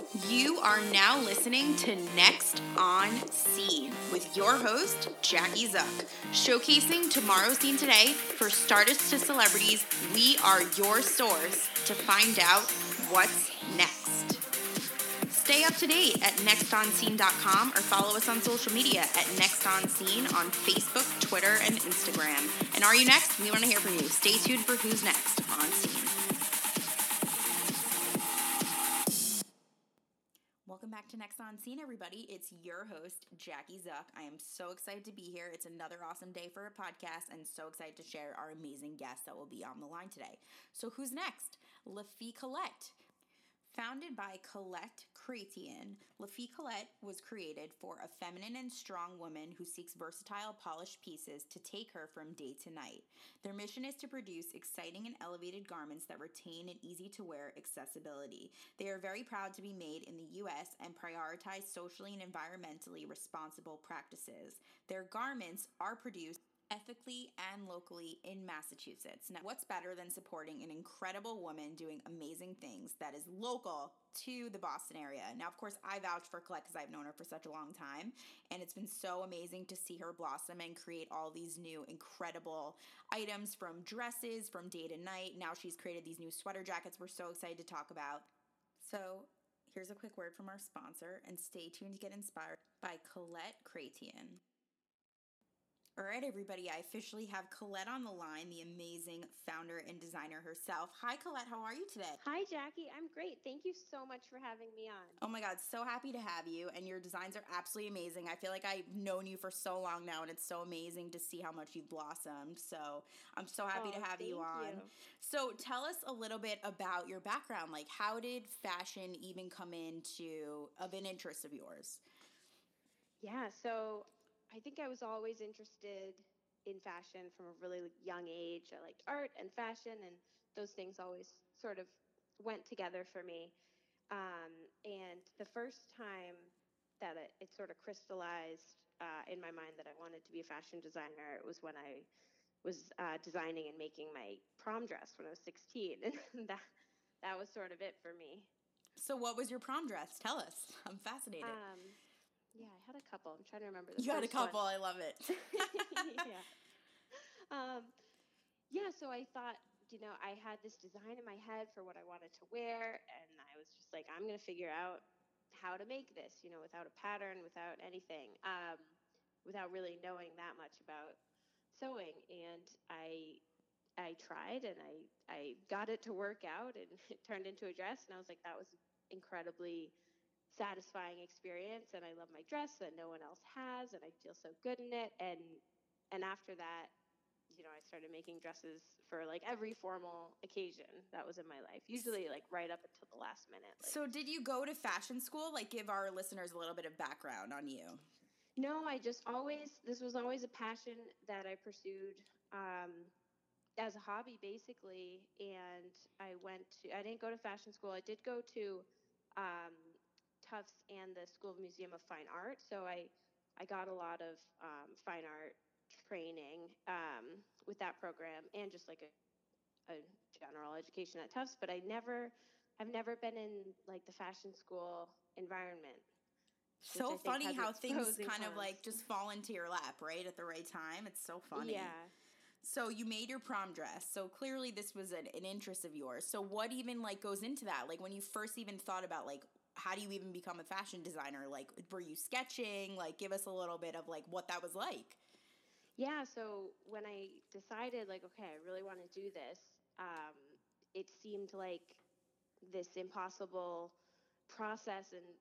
You are now listening to Next on Scene with your host, Jackie Zuck. Showcasing tomorrow's scene today, for startups to celebrities, we are your source to find out what's next. Stay up to date at nextonscene.com or follow us on social media at nextonscene on Facebook, Twitter, and Instagram. And are you next? We want to hear from you. Stay tuned for who's next on Scene. Welcome back to Next on Scene, everybody. It's your host, Jackie Zuck. I am so excited to be here. It's another awesome day for a podcast and so excited to share our amazing guests that will be on the line today. So who's next? LaFie Colette. Founded by Colette Chrétien, LaFie Colette was created for a feminine and strong woman who seeks versatile, polished pieces to take her from day to night. Their mission is to produce exciting and elevated garments that retain an easy-to-wear accessibility. They are very proud to be made in the U.S. and prioritize socially and environmentally responsible practices. Their garments are produced ethically and locally in Massachusetts. Now, what's better than supporting an incredible woman doing amazing things that is local to the Boston area? Now, of course, I vouch for Colette because I've known her for such a long time, and it's been so amazing to see her blossom and create all these new incredible items, from dresses, from day to night. Now she's created these new sweater jackets we're so excited to talk about. So here's a quick word from our sponsor, and stay tuned to get inspired by Colette Chrétien. All right, everybody, I officially have Colette on the line, the amazing founder and designer herself. Hi, Colette. How are you today? Hi, Jackie. I'm great. Thank you so much for having me on. Oh my God, so happy to have you. And your designs are absolutely amazing. I feel like I've known you for so long now, and it's so amazing to see how much you've blossomed. So I'm so happy to have you on. So tell us a little bit about your background. Like, how did fashion even come into of an interest of yours? Yeah, so I think I was always interested in fashion from a really young age. I liked art and fashion, and those things always sort of went together for me. And the first time that it sort of crystallized in my mind that I wanted to be a fashion designer, it was when I was designing and making my prom dress when I was 16, and that was sort of it for me. So what was your prom dress? Tell us. I'm fascinated. Yeah, I had a couple. I'm trying to remember the You had a first couple. one. I love it. Yeah. Um, yeah, so I thought, I had this design in my head for what I wanted to wear, and I was just like, I'm going to figure out how to make this, without a pattern, without anything, without really knowing that much about sewing. And I tried, and I got it to work out, and it turned into a dress, and I was like, that was incredibly satisfying experience, and I love my dress that no one else has, and I feel so good in it. And after that, I started making dresses for like every formal occasion that was in my life, usually like right up until the last minute. So did you go to fashion school? Like, give our listeners a little bit of background on you. No, this was always a passion that I pursued as a hobby, basically. And I didn't go to fashion school. I did go to um, Tufts and the School of Museum of Fine Art. So I got a lot of fine art training with that program, and just like a general education at Tufts. But I've never been in like the fashion school environment. So funny how things kind of like just fall into your lap, right, at the right time. It's so funny. Yeah. So you made your prom dress. So clearly this was an interest of yours. So what even like goes into that? Like, when you first even thought about like, how do you even become a fashion designer? Like, were you sketching? Like, give us a little bit of like what that was like. Yeah, so when I decided, like, okay, I really want to do this, it seemed like this impossible process, and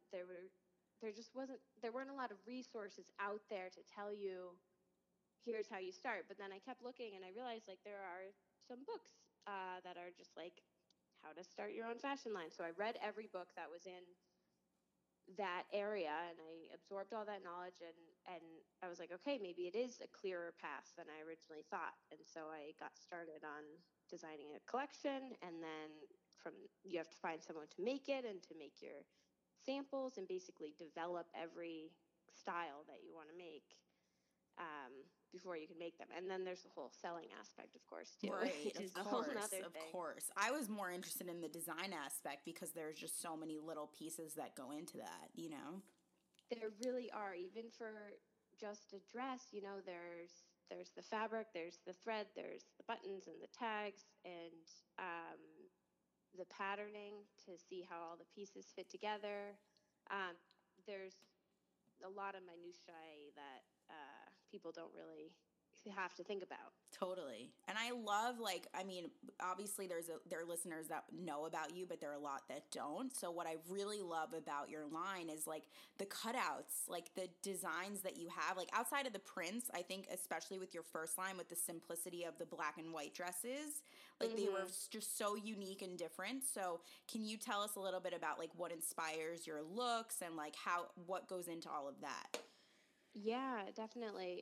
there weren't a lot of resources out there to tell you, here's how you start. But then I kept looking, and I realized like there are some books that are just like how to start your own fashion line. So I read every book that was in that area, and I absorbed all that knowledge, and I was like, okay, maybe it is a clearer path than I originally thought. And so I got started on designing a collection, and then you have to find someone to make it and to make your samples and basically develop every style that you want to make. before you can make them. And then there's the whole selling aspect, of course, too, Right, which of is a whole course, nother of thing. course. I was more interested in the design aspect because there's just so many little pieces that go into that, you know? There really are, even for just a dress, you know, there's the fabric, there's the thread, there's the buttons and the tags, and um, the patterning to see how all the pieces fit together. Um, there's a lot of minutiae that people don't really have to think about. Totally. And I love, like, I mean, obviously there are listeners that know about you, but there are a lot that don't. So what I really love about your line is like the cutouts, like the designs that you have, like outside of the prints, I think especially with your first line with the simplicity of the black and white dresses, like they were just so unique and different. So can you tell us a little bit about like what inspires your looks and like what goes into all of that? Yeah, definitely.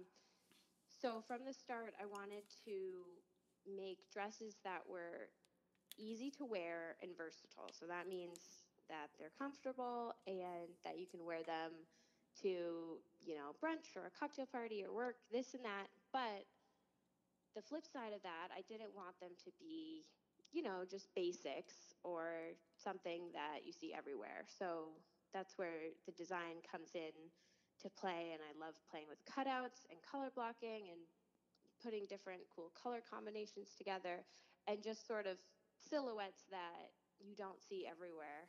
So from the start, I wanted to make dresses that were easy to wear and versatile. So that means that they're comfortable and that you can wear them to, you know, brunch or a cocktail party or work, this and that. But the flip side of that, I didn't want them to be, you know, just basics or something that you see everywhere. So that's where the design comes in to play. And I love playing with cutouts and color blocking and putting different cool color combinations together and just sort of silhouettes that you don't see everywhere.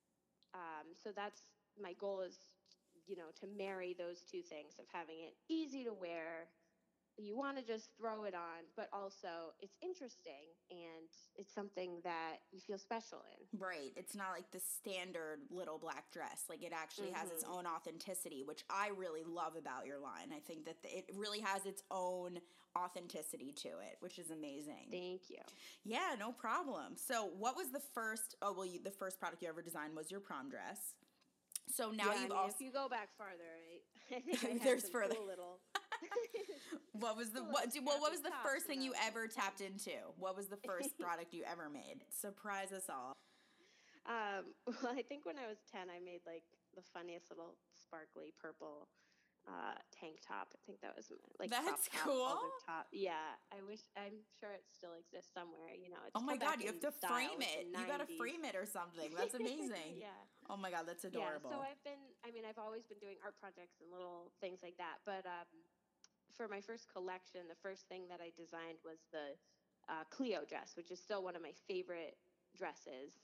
So that's my goal is, you know, to marry those two things of having it easy to wear. You want to just throw it on, but also it's interesting and it's something that you feel special in. Right. It's not like the standard little black dress. Like it actually has its Mm-hmm. own authenticity, which I really love about your line. I think that it really has its own authenticity to it, which is amazing. Thank you. Yeah, no problem. So, what was the first? Oh, well, the first product you ever designed was your prom dress. So now Yeah, I you've mean, also if you go back farther, I think I had there's some further. cool little What was the cool little what was snappy the tops first thing you around ever the tapped into? What was the first product you ever made? Surprise us all. Well, I think when I was 10, I made like the funniest little sparkly purple tank top. I think that was my, like crop That's top, cool. olive top. Yeah, I'm sure it still exists somewhere. You know, Oh it's my come God, back you in have to style frame with the it. You got to 90s. frame it or something. That's amazing. Yeah. Oh my God, that's Yeah. So adorable. I've always been doing art projects and little things like that. But for my first collection, the first thing that I designed was the Cleo dress, which is still one of my favorite dresses.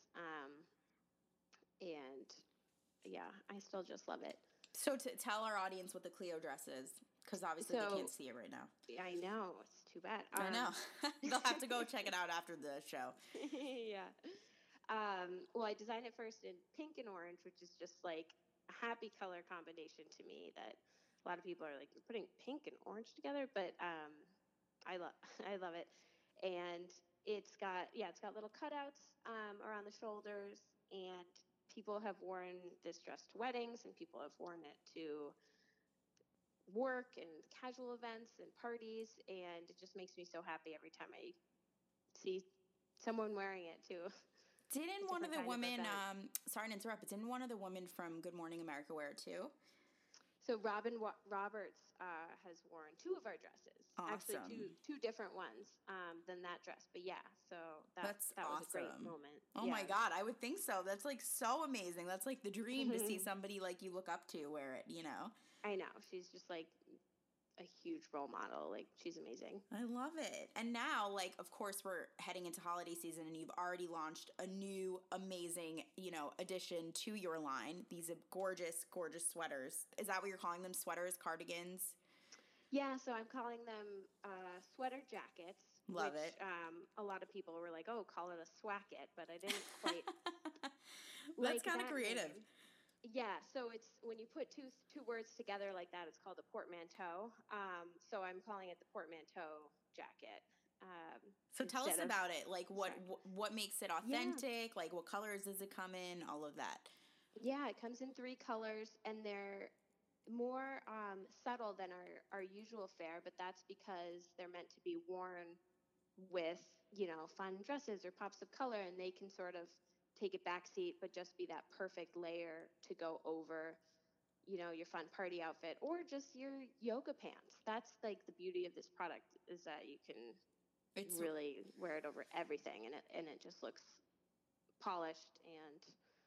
And yeah, I still just love it. So to tell our audience what the Cleo dress is, because obviously they can't So see it right now. I know it's too bad. I know. They'll have to go check it out after the show. Yeah. Well, I designed it first in pink and orange, which is just like a happy color combination to me. That a lot of people are like, you're putting pink and orange together, but I love I love it, and it's got little cutouts around the shoulders, and people have worn this dress to weddings, and people have worn it to work and casual events and parties, and it just makes me so happy every time I see someone wearing it to a Didn't one of different the kind of women, event. sorry to interrupt, but didn't one of the women from Good Morning America wear it too? So Roberts has worn two of our dresses, actually Awesome. two different ones than that dress. But yeah, so That's that was a great awesome. moment. Oh Yeah. my God, I would think so. That's like so amazing. That's like the dream to see somebody like you look up to wear it, you know? I know she's just like a huge role model. Like she's amazing. I love it. And now, like, of course, we're heading into holiday season and you've already launched a new, amazing, addition to your line. These gorgeous, gorgeous sweaters. Is that what you're calling them? Sweaters, cardigans? Yeah, so I'm calling them sweater jackets, Love which it. a lot of people were like, "Oh, call it a swacket," but I didn't quite That's like kind of that creative. name. Yeah, so it's when you put two words together like that, it's called a portmanteau. So I'm calling it the portmanteau jacket. So tell us Instead of about it. Like, what sorry. what makes it Yeah, authentic? Like, what colors does it come in? All of that. yeah, it comes in three colors, and they're more subtle than our usual fare, but that's because they're meant to be worn with, you know, fun dresses or pops of color, and they can sort of take a backseat, but just be that perfect layer to go over, your fun party outfit or just your yoga pants. That's like the beauty of this product is that you can really wear it over everything, and it just looks polished and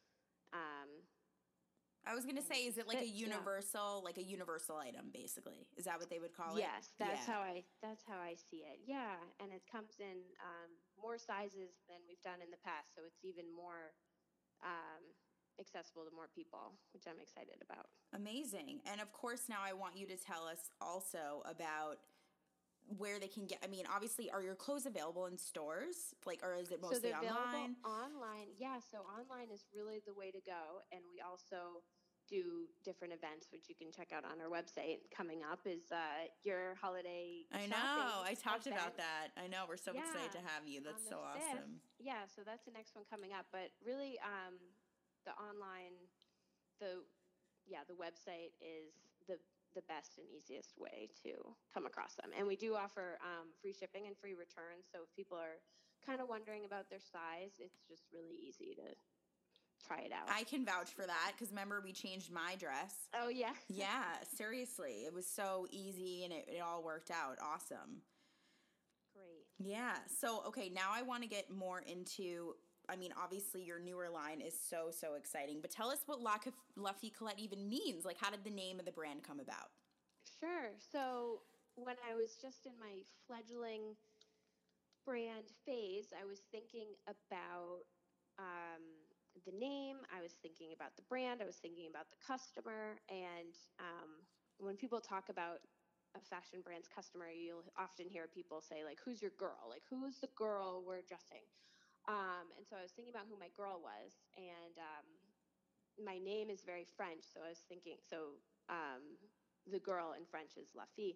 I was gonna say, is it like fits, a universal, like a universal item, basically? Is that what they would call it? Yes, that's how I see it. Yeah, and it comes in more sizes than we've done in the past, so it's even more accessible to more people, which I'm excited about. Amazing. And of course, now I want you to tell us also about where they can get. I mean, obviously, are your clothes available in stores? Like, or is it mostly so they're online? available online. Yeah, so online is really the way to go, and we also do different events, which you can check out on our website. Coming up is your holiday I shopping know. I talked event. about that. I know. We're so excited Yeah, to have you. That's on the so 5th. awesome. Yeah, so that's the next one coming up. But really, the online, the the website is the best and easiest way to come across them. And we do offer free shipping and free returns. So if people are kind of wondering about their size, it's just really easy to try it out. I can vouch for that because remember we changed my dress. Oh, yeah. Yeah, seriously. It was so easy and it all worked out. Awesome. Great. Yeah. So, okay, now I want to get more into, I mean, obviously your newer line is so, so exciting, but tell us what La Fille Colette even means. Like, how did the name of the brand come about? Sure. So when I was just in my fledgling brand phase, I was thinking about the name, I was thinking about the brand, I was thinking about the customer. And when people talk about a fashion brand's customer, you'll often hear people say, like, who's your girl? Like, who's the girl we're addressing? And so I was thinking about who my girl was. And my name is very French. So I was thinking, the girl in French is La Fille.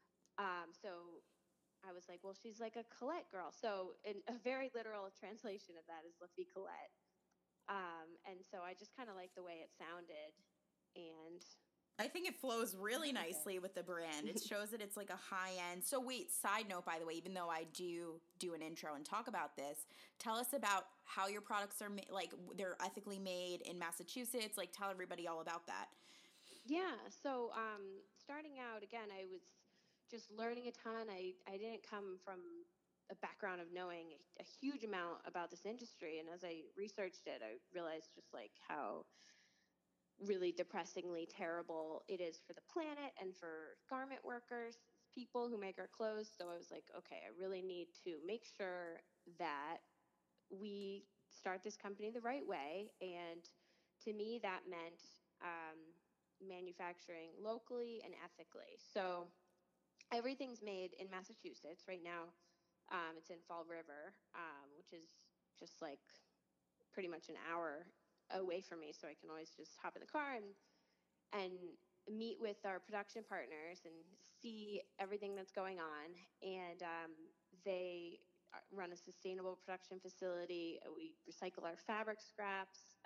So I was like, well, she's like a Colette girl. So a very literal translation of that is La Fille Colette. And so I just kind of like the way it sounded. And I think it flows really nicely with the brand. It shows that it's like a high end. So wait, side note, by the way, even though I do an intro and talk about this, tell us about how your products are like they're ethically made in Massachusetts. Like tell everybody all about that. Yeah. So starting out, again, I was just learning a ton. I didn't come from a background of knowing a huge amount about this industry. And as I researched it, I realized just like how really depressingly terrible it is for the planet and for garment workers, people who make our clothes. So I was like, okay, I really need to make sure that we start this company the right way. And to me, that meant manufacturing locally and ethically. So everything's made in Massachusetts right now. It's in Fall River, which is just like pretty much an hour away from me, so I can always just hop in the car and meet with our production partners and see everything that's going on. And they run a sustainable production facility. We recycle our fabric scraps.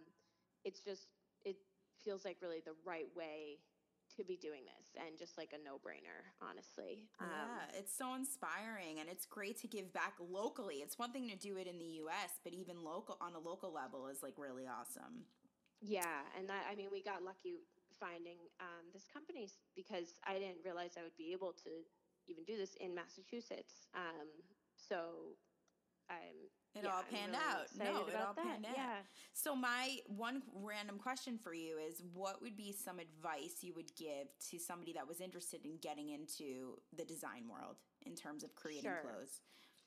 It feels like really the right way to be doing this and just like a no-brainer, honestly. Yeah, it's so inspiring and it's great to give back locally. It's one thing to do it in the US, but even local on a local level is like really awesome. Yeah, and that, I mean, we got lucky finding this company because I didn't realize I would be able to even do this in Massachusetts. So It all panned really out. No, it all that. panned out. Yeah. So my one random question for you is what would be some advice you would give to somebody that was interested in getting into the design world in terms of creating clothes?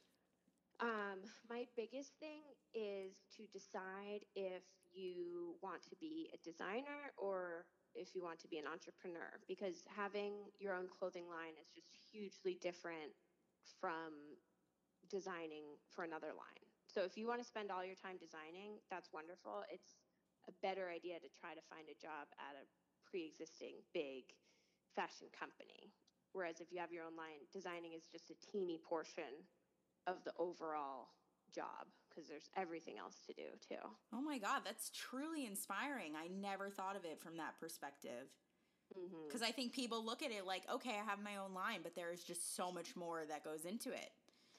My biggest thing is to decide if you want to be a designer or if you want to be an entrepreneur, because having your own clothing line is just hugely different from designing for another line. So if you want to spend all your time designing, that's wonderful. It's a better idea to try to find a job at a pre-existing big fashion company. Whereas if you have your own line, designing is just a teeny portion of the overall job because there's everything else to do too. Oh my God, that's truly inspiring. I never thought of it from that perspective. Because I think people look at it like, okay, I have my own line, but there is just so much more that goes into it.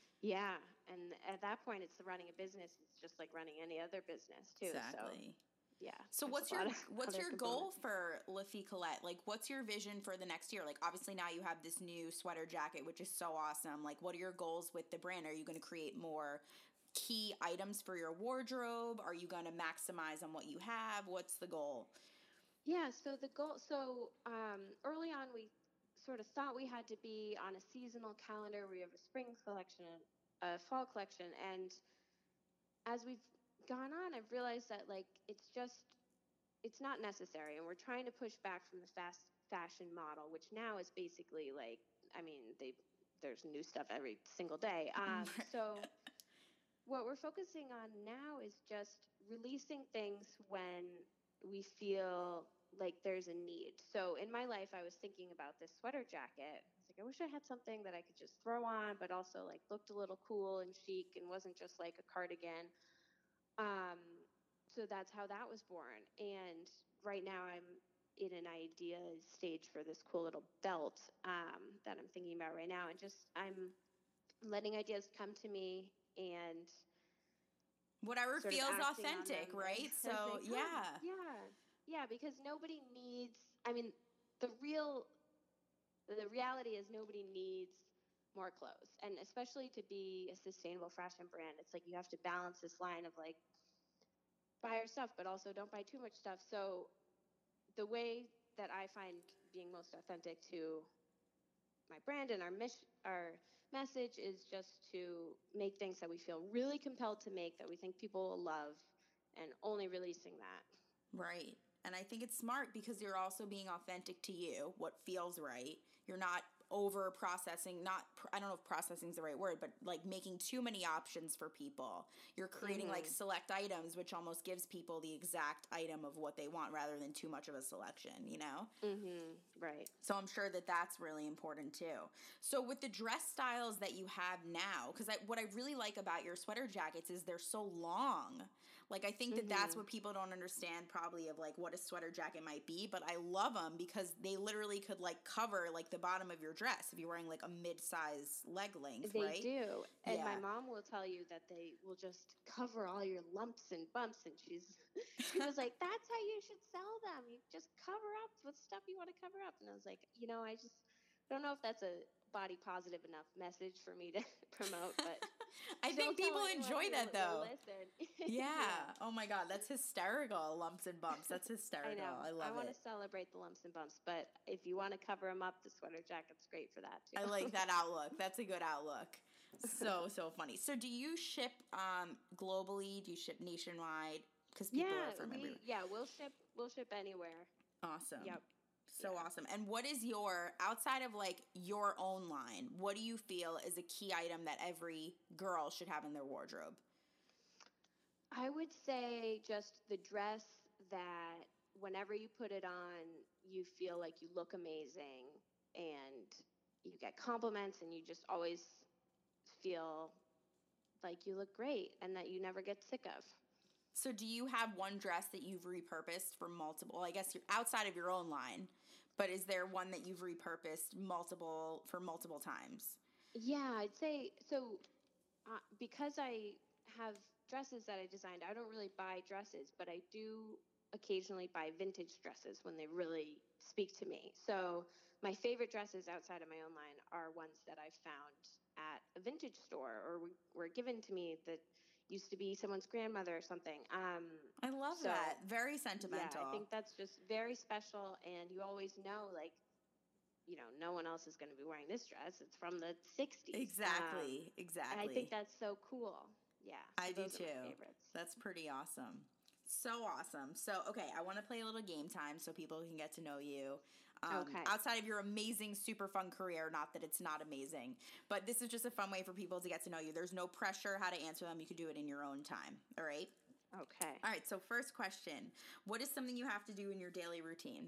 Yeah, and at that point, it's running a business. It's just like running any other business too. Exactly. So yeah. So there's what's a your lot of what's other your goal components. for La Fille Colette? Like, what's your vision for the next year? Like, obviously now you have this new sweater jacket, which is so awesome. Like, what are your goals with the brand? Are you going to create more key items for your wardrobe? Are you going to maximize on what you have? What's the goal? Yeah, so the goal, early on, we sort of thought we had to be on a seasonal calendar. We have a spring collection, a fall collection, and as we've gone on, I've realized that like it's not necessary, and we're trying to push back from the fast fashion model, which now is basically like, I mean, there's new stuff every single day. So what we're focusing on now is just releasing things when we feel like there's a need. So in my life, I was thinking about this sweater jacket. I was like, I wish I had something that I could just throw on, but also like looked a little cool and chic and wasn't just like a cardigan. Um, so that's how that was born. And right now, I'm in an idea stage for this cool little belt that I'm thinking about right now, and just I'm letting ideas come to me and Whatever sort of feels acting on them authentic, right? as they So, come. yeah. Yeah. Yeah, because nobody needs, I mean, the real the reality is nobody needs more clothes. And especially to be a sustainable fashion brand, it's like you have to balance this line of like buy our stuff but also don't buy too much stuff. So the way that I find being most authentic to my brand and our message is just to make things that we feel really compelled to make, that we think people will love, and only releasing that. Right. And I think it's smart because you're also being authentic to you, what feels right. You're not over processing, I don't know if processing is the right word, but like making too many options for people. You're creating like select items, which almost gives people the exact item of what they want rather than too much of a selection, you know? Right. So I'm sure that that's really important too. So with the dress styles that you have now, because what I really like about your sweater jackets is they're so long. Like I think that that's what people don't understand probably of like what a sweater jacket might be, but I love them because they literally could like cover like the bottom of your dress if you're wearing like a mid-size leg length, They right? do. And my Yeah. mom will tell you that they will just cover all your lumps and bumps. And she was like, that's how you should sell them. You just cover up with stuff you want to cover up. And I was like, I just don't know if that's a body positive enough message for me to promote, but I think don't tell people anyone enjoy who that will though. listen. Yeah. Yeah. Oh my God, that's hysterical. Lumps and bumps. That's I hysterical. know. I I love want to it. celebrate the lumps and bumps, but if you want to cover them up, the sweater jacket's great for that I too. like that outlook. That's a good outlook. So funny. So do you ship globally? Do you ship nationwide? Because people are Yeah, from everywhere. we'll ship anywhere. Awesome. Yep. So Yeah. awesome. And what is your, outside of like your own line, what do you feel is a key item that every girl should have in their wardrobe? I would say just the dress that whenever you put it on, you feel like you look amazing and you get compliments and you just always feel like you look great and that you never get sick of. So do you have one dress that you've repurposed for multiple, I guess you're outside of your own line, but is there one that you've repurposed multiple times? Yeah, I'd say so. Because I have dresses that I designed, I don't really buy dresses, but I do occasionally buy vintage dresses when they really speak to me. So my favorite dresses outside of my own line are ones that I found at a vintage store or were given to me that used to be someone's grandmother or something. I love So that. Very yeah, I sentimental. think that's just very special, and you always know, like, no one else is going to be wearing this dress. It's from the 60s. Exactly. And I think Exactly. that's so cool. Yeah, I so do those are my too. favorites. That's pretty awesome. So awesome. So, okay, I want to play a little game time so people can get to know you. Okay. Outside of your amazing, super fun career, not that it's not amazing, but this is just a fun way for people to get to know you. There's no pressure how to answer them. You can do it in your own time. All right? Okay. All right, so first question. What is something you have to do in your daily routine?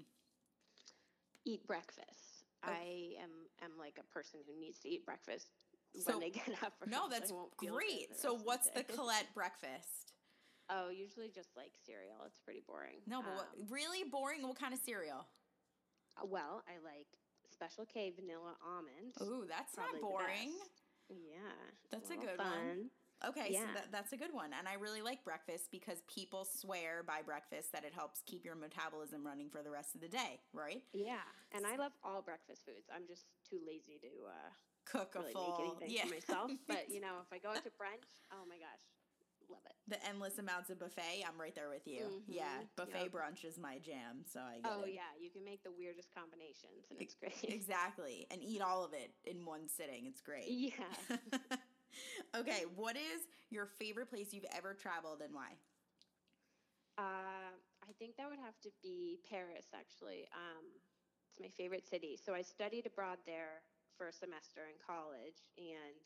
Eat breakfast. Okay. I am like a person who needs to eat breakfast when So, they get up, or no, else that's I won't feel good great. the So, rest of what's the the day. Colette breakfast? Oh, usually just like cereal. It's pretty boring. No, but really boring? What kind of cereal? Well, I like Special K vanilla almond. Ooh, that's not Probably the boring. best. Yeah, it's That's a a little good one. fun. Okay, so Yeah. that's a good one. And I really like breakfast because people swear by breakfast that it helps keep your metabolism running for the rest of the day, right? Yeah. And I love all breakfast foods. I'm just too lazy to Cook a really make full, anything yeah. for myself. But, you know, if I go out to brunch, oh my gosh, love it. The endless amounts of buffet, I'm right there with you. Yeah, buffet Yep. brunch is my jam, so I get Oh, it. yeah. You can make the weirdest combinations, and it's great. Exactly. And eat all of it in one sitting. It's great. Yeah. Okay, what is your favorite place you've ever traveled and why? I think that would have to be Paris, actually. It's my favorite city. So I studied abroad there for a semester in college, and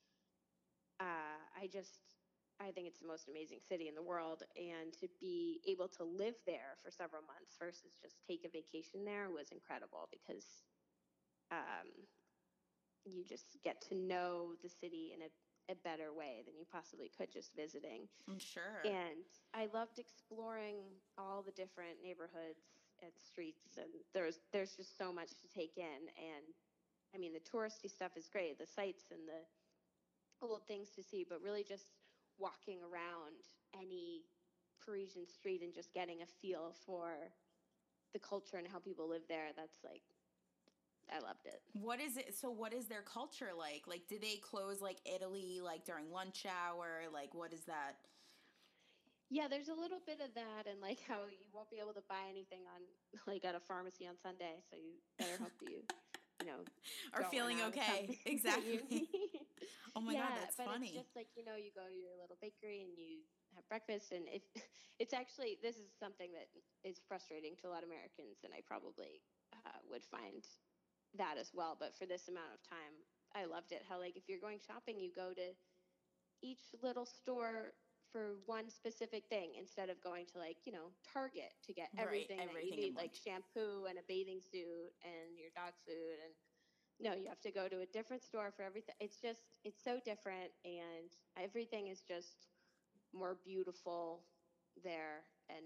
I just I think it's the most amazing city in the world. And to be able to live there for several months versus just take a vacation there was incredible because um, you just get to know the city in a better way than you possibly could just visiting. I'm sure. And I loved exploring all the different neighborhoods and streets, and there's just so much to take in. And I mean, the touristy stuff is great, the sights and the old things to see, but really just walking around any Parisian street and just getting a feel for the culture and how people live there. That's like, I loved it. What is it? So, what is their culture like? Like, do they close like Italy, like during lunch hour? Like, what is that? Yeah, there's a little bit of that, and like how you won't be able to buy anything on like at a pharmacy on Sunday, so you better hope that you know, Are don't run feeling out of okay. something that you Exactly. need. Oh my God, Yeah, that's but it's funny. just like, you know, you go to your little bakery and you have breakfast, and if it's actually, this is something that is frustrating to a lot of Americans, and I probably would find that as well. But for this amount of time, I loved it. How like if you're going shopping, you go to each little store for one specific thing instead of going to like, you know, Target to get Right. everything that you Everything in need, one. like shampoo and a bathing suit and your dog food. And no, you have to go to a different store for everything. It's just, it's so different, and everything is just more beautiful there. And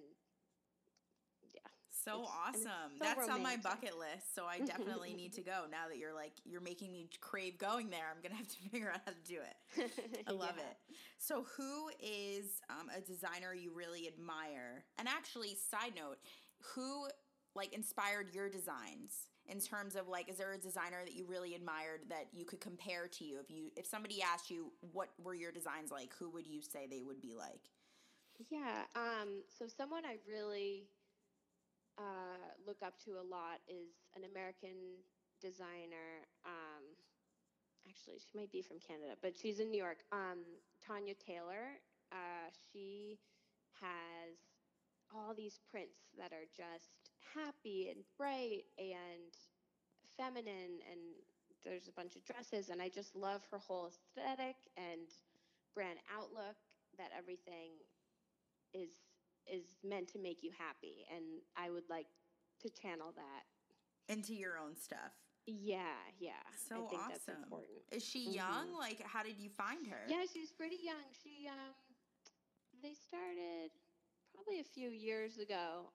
yeah, So it's awesome. so That's on my romantic. bucket list. So I definitely need to go now that you're making me crave going there. I'm going to have to figure out how to do it. I love Yeah. it. So who is a designer you really admire? And actually, side note, who like inspired your designs in terms of like, is there a designer that you really admired that you could compare to you? If somebody asked you what were your designs like, who would you say they would be like? Yeah. So someone I really look up to a lot is an American designer. Actually, she might be from Canada, but she's in New York. Tanya Taylor. She has all these prints that are just happy and bright and feminine, and there's a bunch of dresses, and I just love her whole aesthetic and brand outlook. That everything is is meant to make you happy, and I would like to channel that. Into your own stuff. Yeah, yeah. I So think that's awesome. important. Is she young? Hmm. Like, how did you find her? Yeah, she's pretty young. They started probably a few years ago.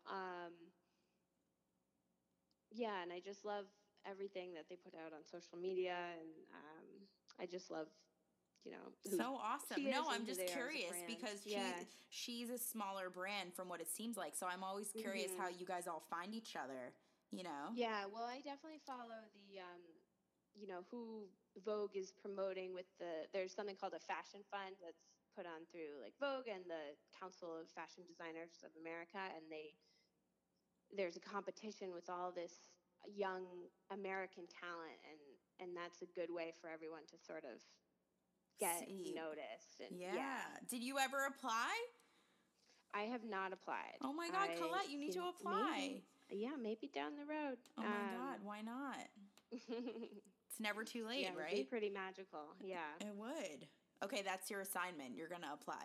Yeah, and I just love everything that they put out on social media, and I just love, you know, who So awesome. she No, is and I'm who just they are as a curious brand. because Yeah. she's a smaller brand from what it seems like. So I'm always curious how Hmm. you guys all find each other, you know? Yeah, well, I definitely follow you know, who Vogue is promoting with there's something called a fashion fund that's put on through like Vogue and the Council of Fashion Designers of America, and there's a competition with all this young American talent, and that's a good way for everyone to sort of get See. noticed. And Yeah. yeah, Did you ever apply? I have not applied. Oh my God, I Colette, you need to think maybe, apply. yeah, maybe down the road. Oh my God, why not? It's never too Yeah, late, it would be right? pretty magical. Yeah. It would. Okay, that's your assignment. You're going to apply.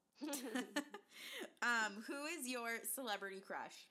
Who is your celebrity crush?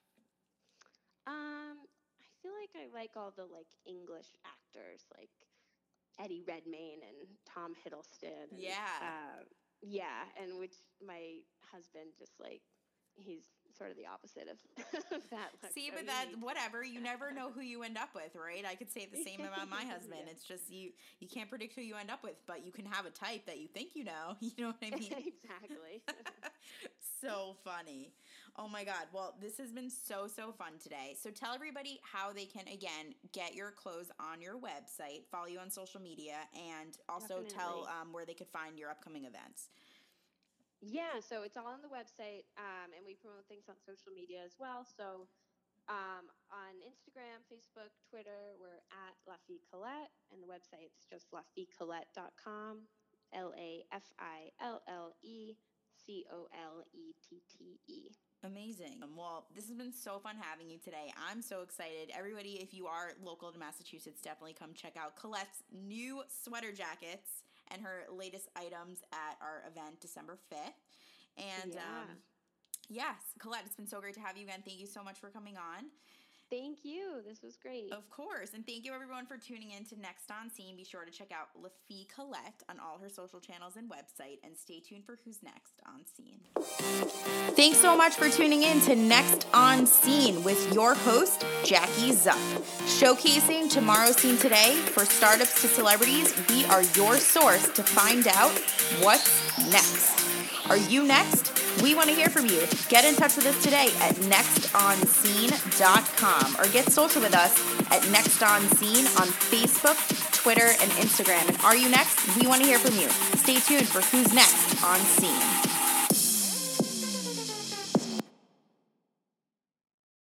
I feel like I like all the like English actors, like Eddie Redmayne and Tom Hiddleston, and Yeah. yeah, and which my husband just like sort of the opposite of that look. See, so but that whatever, you never know who you end up with, right? I could say the same about my husband. Yeah. It's just you can't predict who you end up with, but you can have a type that you think you know. You know what I mean? Exactly. So funny. Oh my God. Well, this has been so fun today. So tell everybody how they can, again, get your clothes on your website, follow you on social media, and also tell where they could find your upcoming events. Yeah, so it's all on the website, and we promote things on social media as well. So on Instagram, Facebook, Twitter, we're at La Fille Colette, and the website's just lafillecolette.com, LAFILLECOLETTE. Amazing. Well, this has been so fun having you today. I'm so excited. Everybody, if you are local to Massachusetts, definitely come check out Colette's new sweater jackets and her latest items at our event December 5th. And yes, Colette, it's been so great to have you again. Thank you so much for coming on. Thank you. This was great. Of course. And thank you everyone for tuning in to Next on Scene. Be sure to check out La Fille Colette on all her social channels and website, and stay tuned for who's next on Scene. Thanks so much for tuning in to Next on Scene with your host, Jackie Zuck. Showcasing tomorrow's scene today, for startups to celebrities, we are your source to find out what's next. Are you next? We want to hear from you. Get in touch with us today at nextonscene.com or get social with us at Next on Scene on Facebook, Twitter, and Instagram. And are you next? We want to hear from you. Stay tuned for who's next on Scene.